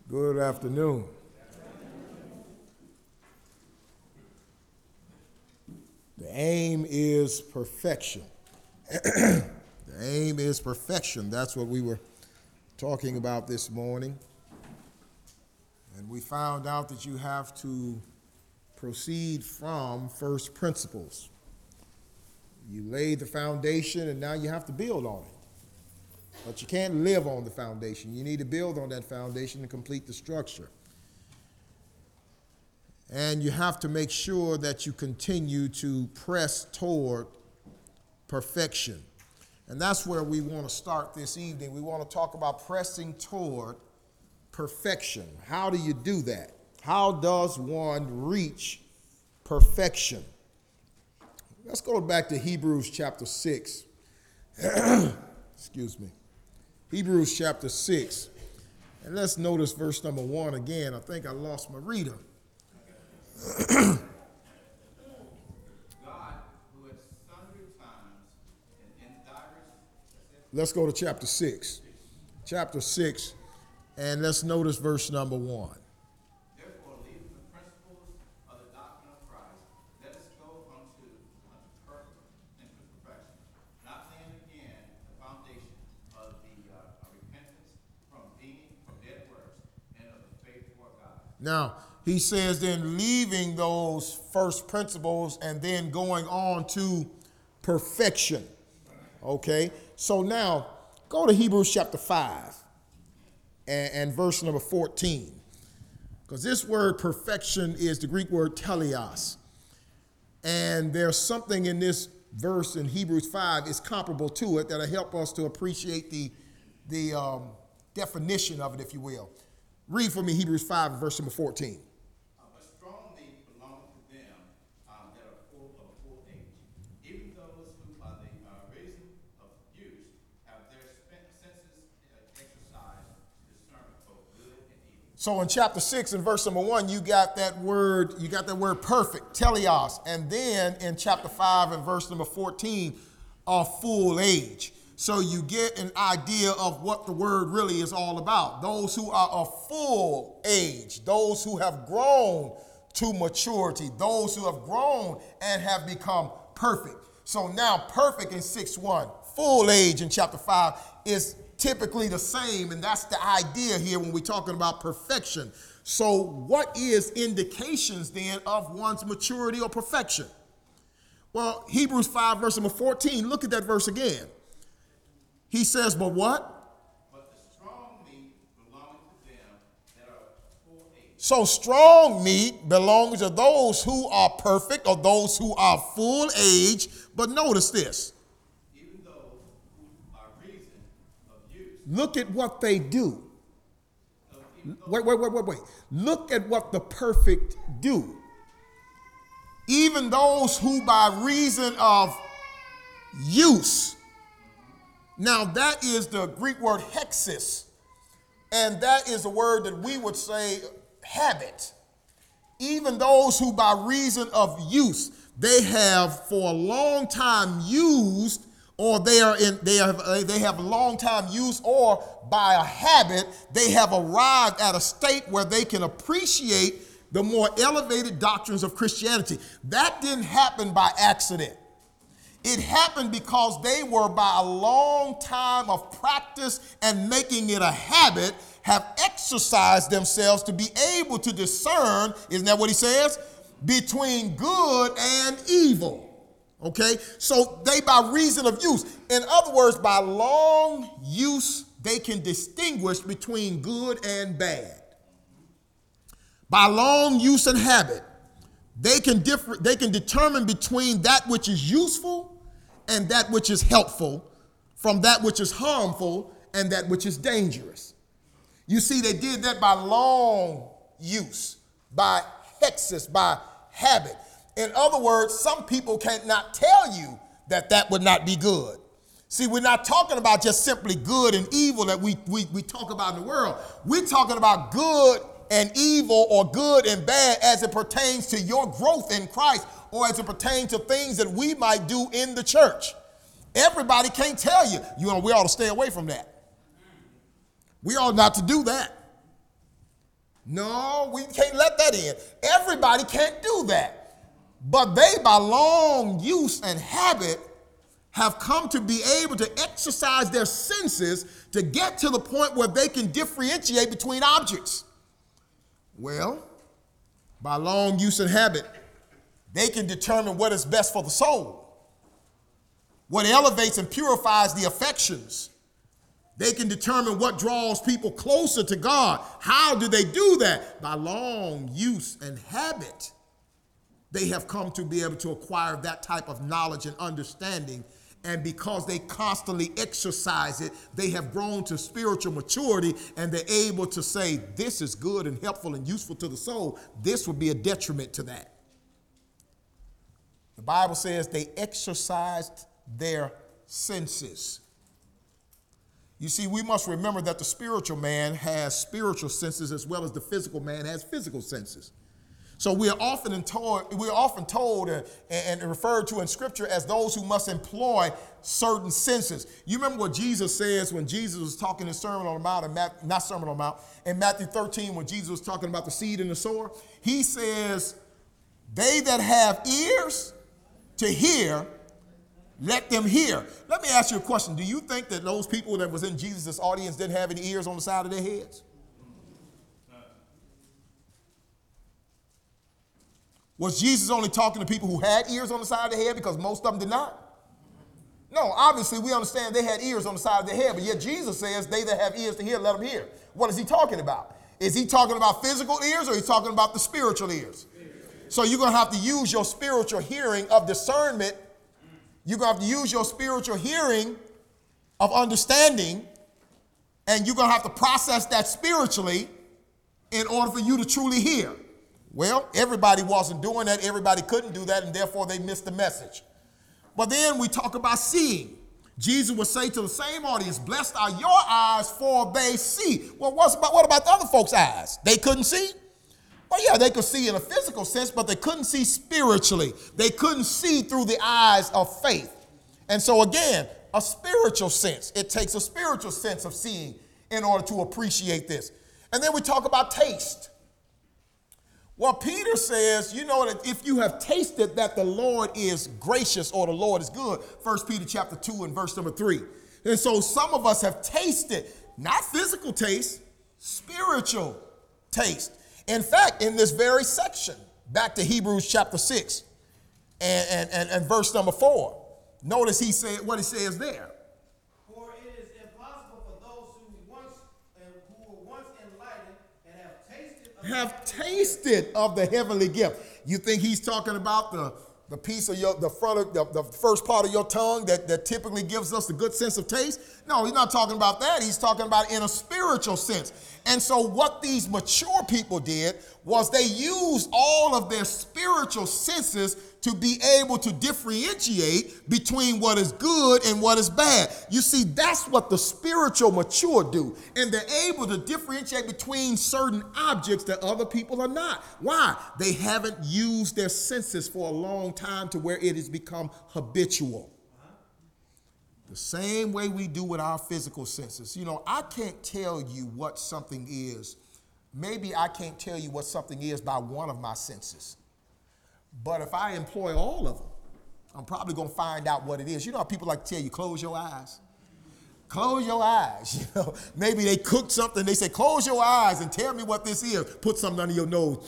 Good afternoon. The aim is perfection. The aim is perfection. That's what we were talking about this morning. And we found out that you have to proceed from first principles. You laid the foundation and now you have to build on it. But you can't live on the foundation. You need to build on that foundation and complete the structure. And you have to make sure that you continue to press toward perfection. And that's where we want to start this evening. We want to talk about pressing toward perfection. How do you do that? How does one reach perfection? Let's go back to Hebrews chapter 6. Excuse me. Hebrews chapter 6. And let's notice verse number 1 again. I think I lost my reader. God, who at sundry times and in divers... Let's go to chapter 6. Chapter 6, and let's notice verse number 1. Therefore, leaving the principles of the doctrine of Christ, let us go unto perfection, not laying again the foundation of repentance from dead works and of the faith toward God. Now, he says then leaving those first principles and then going on to perfection. Okay, so now go to Hebrews chapter 5 and verse number 14. Because this word perfection is the Greek word teleos. And there's something in this verse in Hebrews 5 is comparable to it that'll help us to appreciate the definition of it, if you will. Read for me Hebrews 5 verse number 14. But strong meat belongeth to them that are full age, even those who by the reason of use have their senses exercised to discern both good and evil. So in chapter 6 and verse number 1, you got that word perfect, teleos. And then in chapter 5 and verse number 14, of full age. So you get an idea of what the word really is all about. Those who are of full age, those who have grown to maturity, those who have grown and have become perfect. So now perfect in 6:1, full age in chapter 5 is typically the same, and that's the idea here when we're talking about perfection. So what is indications then of one's maturity or perfection? Well, Hebrews 5 verse number 14, look at that verse again. He says, but what? But the strong meat belongeth to them that are full age. So strong meat belongs to those who are perfect or those who are full age. But notice this. Even those who are reason of use. Look at what they do. Wait. Look at what the perfect do. Even those who by reason of use. Now, that is the Greek word hexis, and that is a word that we would say habit. Even those who by reason of use, they have for a long time used, or they have a long time use, or by a habit, they have arrived at a state where they can appreciate the more elevated doctrines of Christianity. That didn't happen by accident. It happened because they were, by a long time of practice and making it a habit, have exercised themselves to be able to discern, isn't that what he says? Between good and evil. Okay? So they by reason of use. In other words, by long use, they can distinguish between good and bad. By long use and habit, they can determine between that which is useful and that which is helpful from that which is harmful and that which is dangerous. You see, they did that by long use, by hexis, by habit. In other words, some people cannot tell you that that would not be good. See, we're not talking about just simply good and evil that we talk about in the world. We're talking about good and evil, or good and bad, as it pertains to your growth in Christ, or as it pertains to things that we might do in the church. Everybody can't tell you, we ought to stay away from that. We ought not to do that. No, we can't let that in. Everybody can't do that. But they, by long use and habit, have come to be able to exercise their senses to get to the point where they can differentiate between objects. Well, by long use and habit, they can determine what is best for the soul, what elevates and purifies the affections. They can determine what draws people closer to God. How do they do that? By long use and habit. They have come to be able to acquire that type of knowledge and understanding. And because they constantly exercise it, they have grown to spiritual maturity, and they're able to say, this is good and helpful and useful to the soul. This would be a detriment to that. The Bible says they exercised their senses. You see, we must remember that the spiritual man has spiritual senses as well as the physical man has physical senses. So we are often told and referred to in Scripture as those who must employ certain senses. You remember what Jesus says when Jesus was talking in Sermon on the Mount, in Matthew 13 when Jesus was talking about the seed and the sower? He says, they that have ears to hear, let them hear. Let me ask you a question. Do you think that those people that was in Jesus' audience didn't have any ears on the side of their heads? Was Jesus only talking to people who had ears on the side of their head because most of them did not? No, obviously we understand they had ears on the side of their head, but yet Jesus says they that have ears to hear, let them hear. What is he talking about? Is he talking about physical ears or is he talking about the spiritual ears? So you're going to have to use your spiritual hearing of discernment. You're going to have to use your spiritual hearing of understanding, and you're going to have to process that spiritually in order for you to truly hear. Well, everybody wasn't doing that. Everybody couldn't do that, and therefore they missed the message. But then we talk about seeing. Jesus would say to the same audience, blessed are your eyes, for they see. Well, what about the other folks' eyes? They couldn't see? Well, yeah, they could see in a physical sense, but they couldn't see spiritually. They couldn't see through the eyes of faith. And so again, a spiritual sense. It takes a spiritual sense of seeing in order to appreciate this. And then we talk about taste. Well, Peter says, you know, that if you have tasted that the Lord is gracious or the Lord is good, 1 Peter chapter 2 and verse number 3. And so some of us have tasted, not physical taste, spiritual taste. In fact, in this very section, back to Hebrews chapter 6 and verse number 4, notice he said what he says there. For it is impossible for those who were once enlightened and have tasted of the heavenly gift. You think he's talking about the piece of the first part of your tongue that typically gives us the good sense of taste? No, he's not talking about that. He's talking about in a spiritual sense. And so what these mature people did was they used all of their spiritual senses to be able to differentiate between what is good and what is bad. You see, that's what the spiritual mature do. And they're able to differentiate between certain objects that other people are not. Why? They haven't used their senses for a long time to where it has become habitual. The same way we do with our physical senses. You know, I can't tell you what something is. Maybe I can't tell you what something is by one of my senses. But if I employ all of them, I'm probably going to find out what it is. You know how people like to tell you, close your eyes? Close your eyes. You know, maybe they cooked something. They say, close your eyes and tell me what this is. Put something under your nose.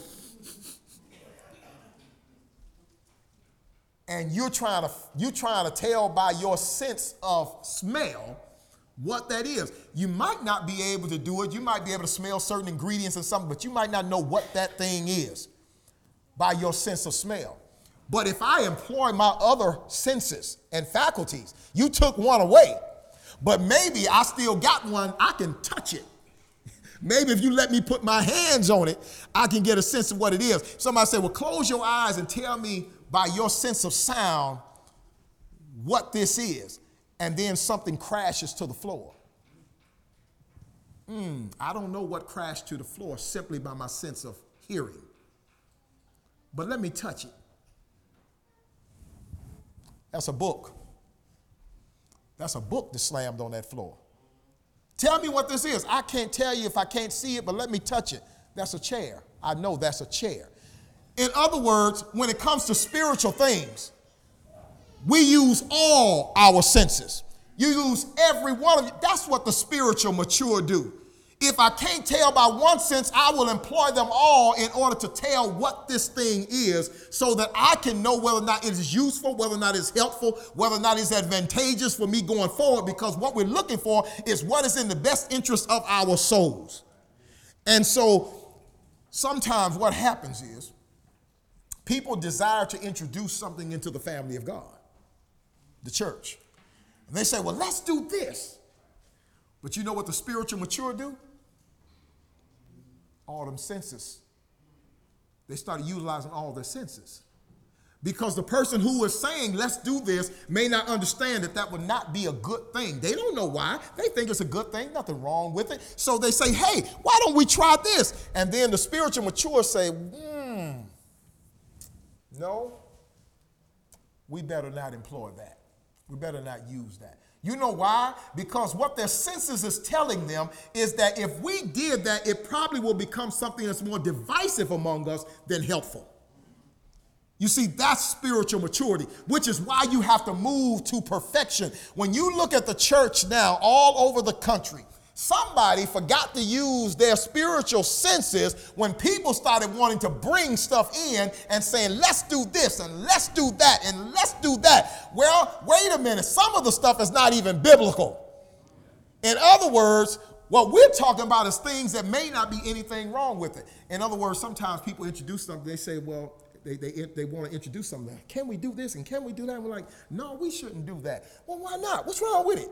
And you're trying to tell by your sense of smell what that is. You might not be able to do it. You might be able to smell certain ingredients or something, but you might not know what that thing is by your sense of smell. But if I employ my other senses and faculties, you took one away, but maybe I still got one, I can touch it. Maybe if you let me put my hands on it, I can get a sense of what it is. Somebody say, well, close your eyes and tell me by your sense of sound what this is. And then something crashes to the floor. I don't know what crashed to the floor simply by my sense of hearing. But let me touch it. That's a book. That's a book that slammed on that floor. Tell me what this is. I can't tell you if I can't see it, but let me touch it. That's a chair. I know that's a chair. In other words, when it comes to spiritual things, we use all our senses. You use every one of you. That's what the spiritual mature do. If I can't tell by one sense, I will employ them all in order to tell what this thing is so that I can know whether or not it is useful, whether or not it's helpful, whether or not it's advantageous for me going forward, because what we're looking for is what is in the best interest of our souls. And so sometimes what happens is people desire to introduce something into the family of God, the church. And they say, well, let's do this. But you know what the spiritual mature do? All them senses. They started utilizing all their senses. Because the person who is saying, let's do this, may not understand that that would not be a good thing. They don't know why. They think it's a good thing, nothing wrong with it. So they say, hey, why don't we try this? And then the spiritual mature say, no, we better not employ that. We better not use that. You know why? Because what their senses is telling them is that if we did that, it probably will become something that's more divisive among us than helpful. You see, that's spiritual maturity, which is why you have to move to perfection. When you look at the church now all over the country, somebody forgot to use their spiritual senses when people started wanting to bring stuff in and saying, let's do this and let's do that and let's do that. Well, wait a minute. Some of the stuff is not even biblical. In other words, what we're talking about is things that may not be anything wrong with it. In other words, sometimes people introduce something. They say, well, they want to introduce something. Can we do this and can we do that? And we're like, no, we shouldn't do that. Well, why not? What's wrong with it?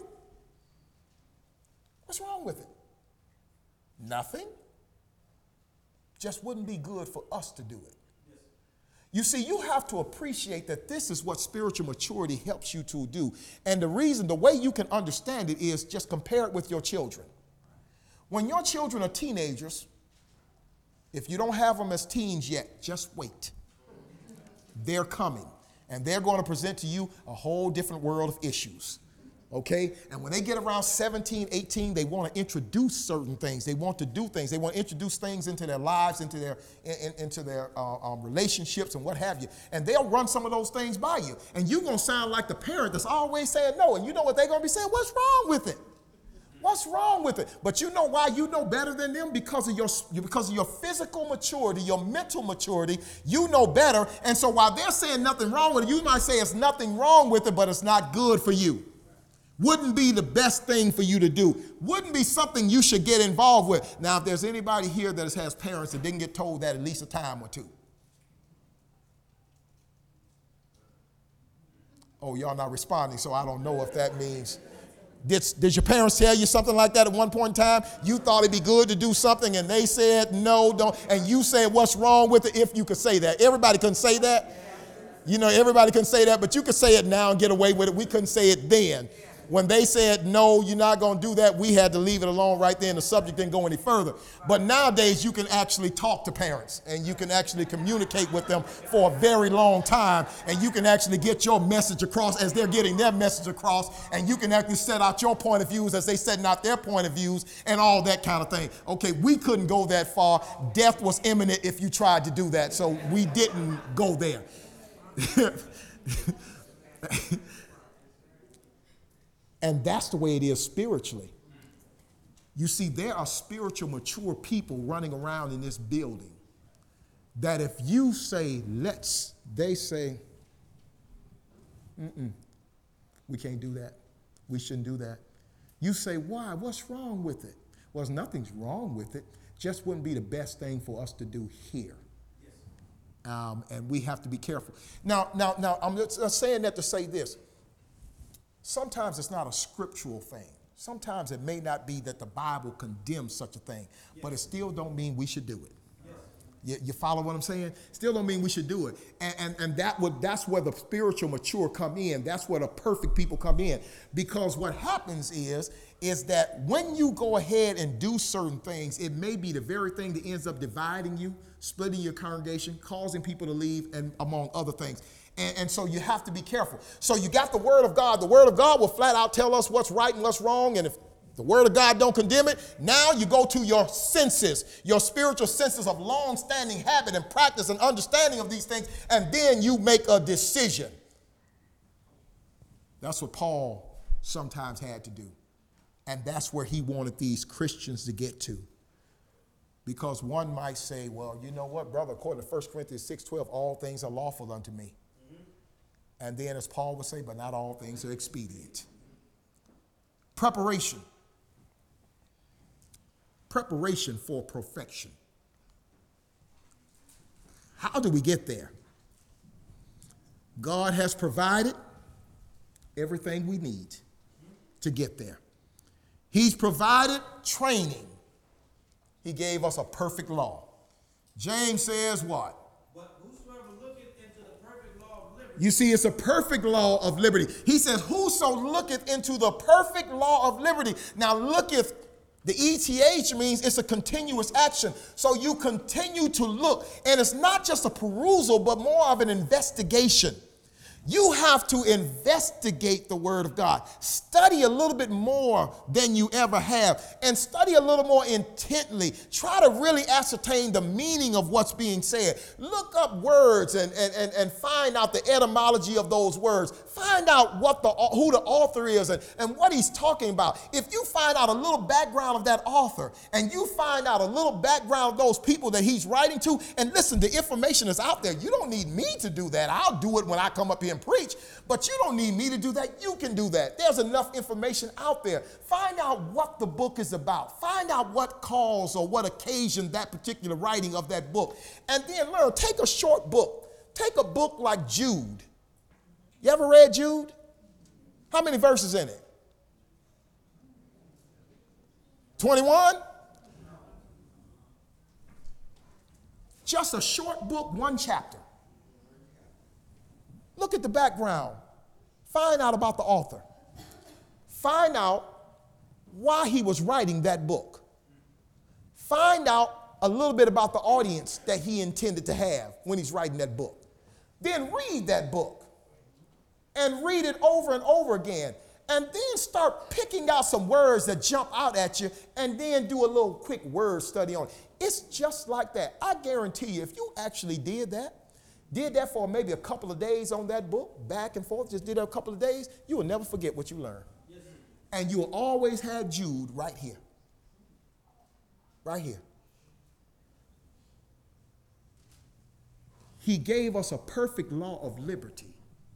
What's wrong with it? Nothing. Just wouldn't be good for us to do it. Yes. You see, you have to appreciate that this is what spiritual maturity helps you to do. And the way you can understand it is just compare it with your children. When your children are teenagers, if you don't have them as teens yet, just wait. They're coming, and they're going to present to you a whole different world of issues. Okay? And when they get around 17, 18, they want to introduce certain things. They want to do things. They want to introduce things into their lives, into their relationships and what have you. And they'll run some of those things by you. And you're going to sound like the parent that's always saying no. And you know what they're going to be saying? What's wrong with it? What's wrong with it? But you know why you know better than them? Because of your physical maturity, your mental maturity, you know better. And so while they're saying nothing wrong with it, you might say it's nothing wrong with it, but it's not good for you. Wouldn't be the best thing for you to do. Wouldn't be something you should get involved with. Now, if there's anybody here that has parents that didn't get told that at least a time or two. Oh, y'all not responding, so I don't know if that means. Did your parents tell you something like that at one point in time? You thought it'd be good to do something and they said no, don't. And you said what's wrong with it, if you could say that. Everybody can say that. You know, everybody can say that, but you can say it now and get away with it. We couldn't say it then. When they said, no, you're not going to do that, we had to leave it alone right there, and the subject didn't go any further. But nowadays, you can actually talk to parents, and you can actually communicate with them for a very long time, and you can actually get your message across as they're getting their message across, and you can actually set out your point of views as they setting out their point of views, and all that kind of thing. Okay, we couldn't go that far. Death was imminent if you tried to do that, so we didn't go there. And that's the way it is spiritually. You see, there are spiritual mature people running around in this building that if you say, let's, they say, we can't do that. We shouldn't do that. You say, why? What's wrong with it? Well, nothing's wrong with it. Just wouldn't be the best thing for us to do here. And we have to be careful. Now, I'm just saying that to say this. Sometimes it's not a scriptural thing. Sometimes it may not be that the Bible condemns such a thing, but it still don't mean we should do it. You follow what I'm saying? Still don't mean we should do it. And that's where the spiritual mature come in. That's where the perfect people come in. Because what happens is that when you go ahead and do certain things, it may be the very thing that ends up dividing you, splitting your congregation, causing people to leave, and among other things. And so you have to be careful. So you got the Word of God. The Word of God will flat out tell us what's right and what's wrong. And if The word of God don't condemn it. Now you go to your senses, your spiritual senses of long-standing habit and practice and understanding of these things, and then you make a decision. That's what Paul sometimes had to do. And that's where he wanted these Christians to get to. Because one might say, well, you know what, brother, according to 1 Corinthians 6:12, all things are lawful unto me. And then as Paul would say, but not all things are expedient. Preparation. Preparation for perfection. How do we get there? God has provided everything we need to get there. He's provided training. He gave us a perfect law. James says what? But whosoever looketh into the perfect law of liberty. You see, it's a perfect law of liberty. He says, whoso looketh into the perfect law of liberty. Now, looketh, the ETH means it's a continuous action. So you continue to look. And it's not just a perusal, but more of an investigation. You have to investigate the Word of God. Study a little bit more than you ever have, and study a little more intently. Try to really ascertain the meaning of what's being said. Look up words and find out the etymology of those words. Find out who the author is and what he's talking about. If you find out a little background of that author, and you find out a little background of those people that he's writing to, and listen, the information is out there. You don't need me to do that. I'll do it when I come up here and preach, but you don't need me to do that. You can do that. There's enough information out there. Find out what the book is about. Find out what cause or what occasioned that particular writing of that book. And then learn. Take a short book. Take a book like Jude. You ever read Jude? How many verses in it? 21? Just a short book, one chapter. Look at the background. Find out about the author. Find out why he was writing that book. Find out a little bit about the audience that he intended to have when he's writing that book. Then read that book and read it over and over again. And then start picking out some words that jump out at you, and then do a little quick word study on it. It's just like that. I guarantee you, if you actually did that for maybe a couple of days on that book, back and forth, just did it a couple of days, you will never forget what you learned. Yes, and you will always have Jude right here. Right here. He gave us a perfect law of liberty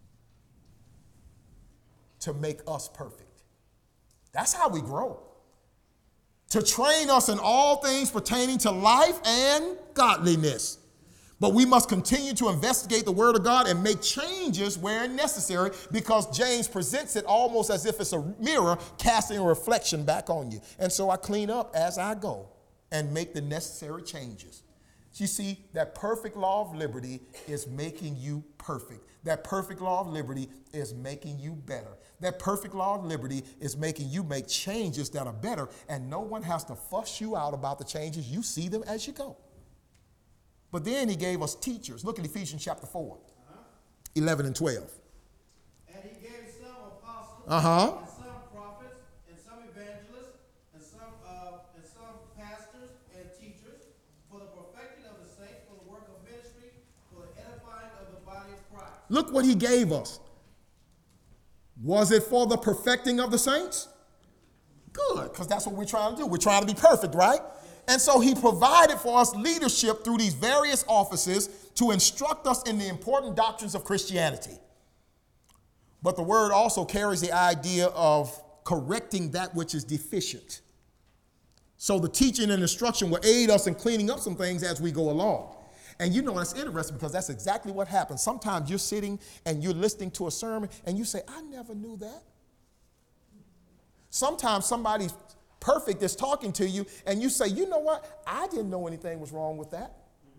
to make us perfect. That's how we grow. To train us in all things pertaining to life and godliness. But we must continue to investigate the Word of God and make changes where necessary, because James presents it almost as if it's a mirror casting a reflection back on you. And so I clean up as I go and make the necessary changes. You see, that perfect law of liberty is making you perfect. That perfect law of liberty is making you better. That perfect law of liberty is making you make changes that are better, and no one has to fuss you out about the changes. You see them as you go. But then he gave us teachers. Look at Ephesians chapter 4, 11 and 12. And he gave some apostles, Uh-huh. and some prophets, and some evangelists, and some pastors and teachers, for the perfecting of the saints, for the work of ministry, for the edifying of the body of Christ. Look what he gave us. Was it for the perfecting of the saints? Good, because that's what we're trying to do. We're trying to be perfect, right? And so he provided for us leadership through these various offices to instruct us in the important doctrines of Christianity. But the word also carries the idea of correcting that which is deficient. So the teaching and instruction will aid us in cleaning up some things as we go along. And you know, that's interesting because that's exactly what happens. Sometimes you're sitting and you're listening to a sermon and you say, I never knew that. Sometimes somebody's perfect is talking to you and you say, you know what? I didn't know anything was wrong with that.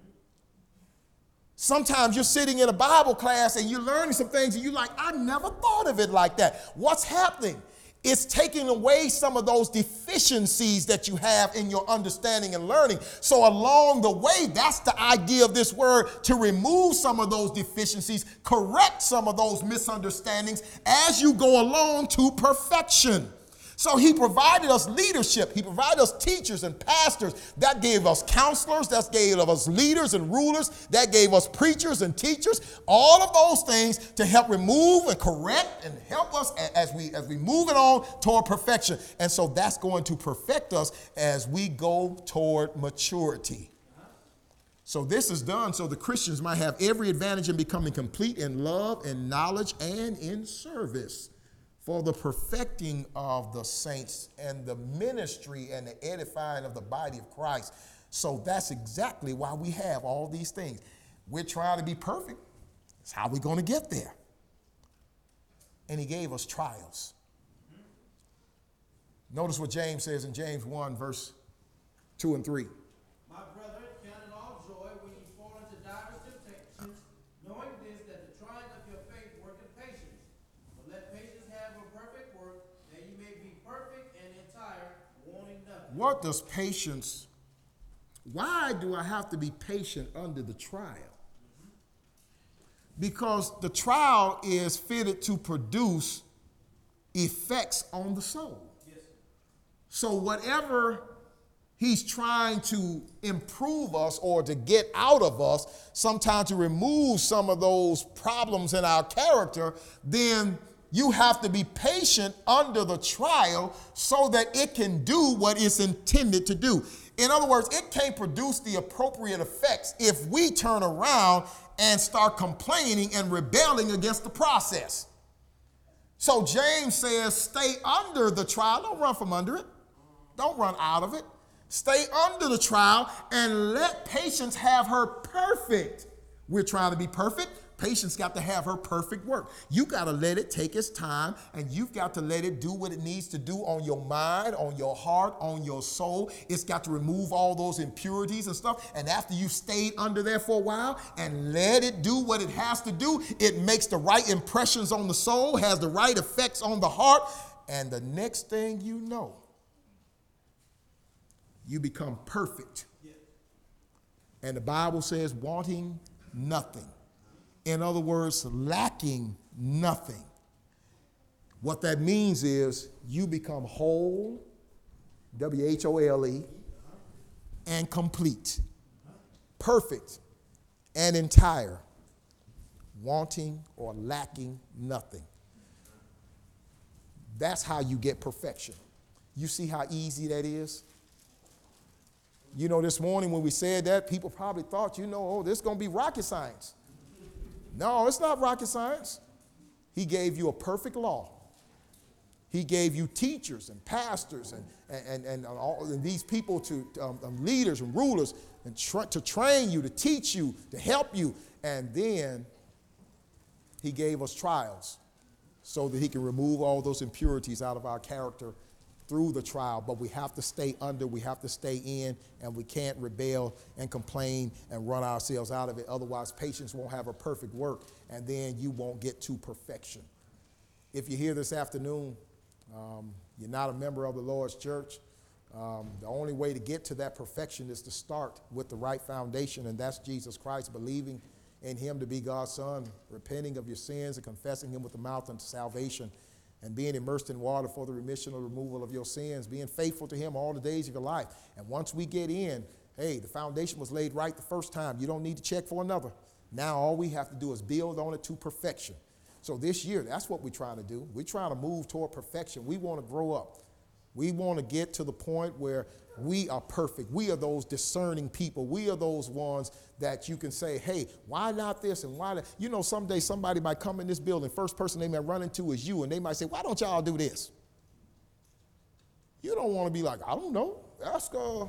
Sometimes you're sitting in a Bible class and you're learning some things and you're like, I never thought of it like that. What's happening? It's taking away some of those deficiencies that you have in your understanding and learning. So along the way, that's the idea of this word, to remove some of those deficiencies, correct some of those misunderstandings as you go along to perfection. So he provided us leadership. He provided us teachers and pastors. That gave us counselors. That gave us leaders and rulers. That gave us preachers and teachers. All of those things to help remove and correct and help us as we move it on toward perfection. And so that's going to perfect us as we go toward maturity. So this is done so the Christians might have every advantage in becoming complete in love and knowledge and in service, for the perfecting of the saints and the ministry and the edifying of the body of Christ. So that's exactly why we have all these things. We're trying to be perfect. That's how we're going to get there. And he gave us trials. Notice what James says in James 1, verse 2 and 3. My brethren, count it all joy when you fall into diverse temptations, knowing this, that the trying of your faith worketh patience. But let patience have a perfect work, that you may be perfect and entire, wanting nothing. What does patience, why do I have to be patient under the trial? Because the trial is fitted to produce effects on the soul. Yes. So whatever he's trying to improve us or to get out of us, sometimes to remove some of those problems in our character, then you have to be patient under the trial so that it can do what it's intended to do. In other words, it can't produce the appropriate effects if we turn around and start complaining and rebelling against the process. So James says, stay under the trial. Don't run from under it. Don't run out of it. Stay under the trial and let patience have her perfect. We're trying to be perfect. Patience got to have her perfect work. You got to let it take its time, and you've got to let it do what it needs to do on your mind, on your heart, on your soul. It's got to remove all those impurities and stuff. And after you've stayed under there for a while and let it do what it has to do, it makes the right impressions on the soul, has the right effects on the heart. And the next thing you know, you become perfect. And the Bible says, wanting nothing. In other words, lacking nothing. What that means is you become whole, W-H-O-L-E, and complete, perfect and entire, wanting or lacking nothing. That's how you get perfection. You see how easy that is? You know, this morning when we said that, people probably thought, oh, this is going to be rocket science. No, it's not rocket science. He gave you a perfect law. He gave you teachers and pastors and all and these people to leaders and rulers and to train you, to teach you, to help you. And then he gave us trials so that he can remove all those impurities out of our character through the trial. But we have to stay under, we have to stay in, and we can't rebel and complain and run ourselves out of it. Otherwise, patience won't have a perfect work, and then you won't get to perfection. If you're here this afternoon, you're not a member of the Lord's church, the only way to get to that perfection is to start with the right foundation, and that's Jesus Christ, believing in him to be God's Son, repenting of your sins and confessing him with the mouth unto salvation, and being immersed in water for the remission or removal of your sins, being faithful to him all the days of your life. And once we get in, hey, the foundation was laid right the first time. You don't need to check for another. Now all we have to do is build on it to perfection. So this year, that's what we're trying to do. We're trying to move toward perfection. We want to grow up. We want to get to the point where we are perfect. We are those discerning people. We are those ones that you can say, hey, why not this and why not? Someday somebody might come in this building, first person they may run into is you, and they might say, why don't y'all do this? You don't want to be like, I don't know. Ask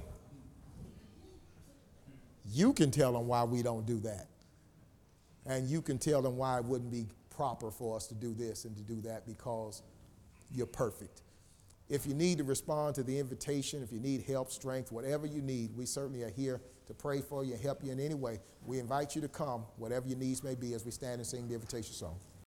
You can tell them why we don't do that. And you can tell them why it wouldn't be proper for us to do this and to do that, because you're perfect. If you need to respond to the invitation, if you need help, strength, whatever you need, we certainly are here to pray for you and help you in any way. We invite you to come, whatever your needs may be, as we stand and sing the invitation song.